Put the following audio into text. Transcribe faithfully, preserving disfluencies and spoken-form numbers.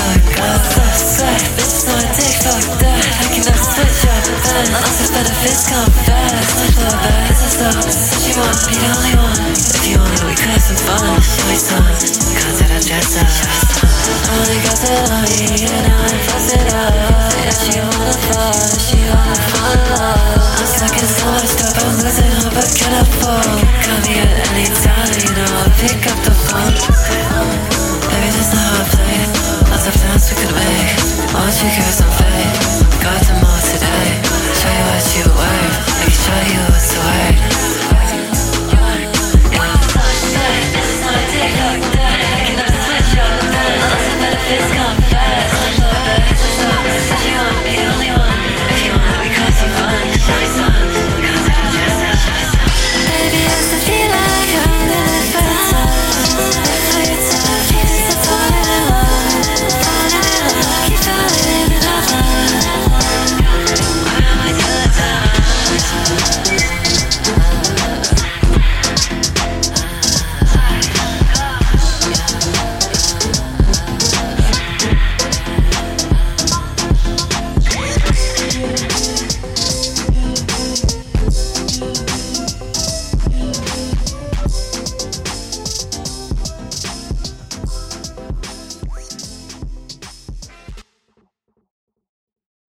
fuck up. So sweat, bitches on my dick, fuck that. I cannot switch up, then lots of benefits come fast. Much love back, this is up. So she want be the only one. If you want, we could have some fun. Show me some content, I dress up. I only got that on me, and now I'm busted up. Yeah, she wanna fall, she wanna fall in love. I'm stuck in so much stuff, I'm losing hope, but can I fall? Call me at any time, you know I'll pick up the phone. Baby, there's no hard play. Lots of times we could make all you girls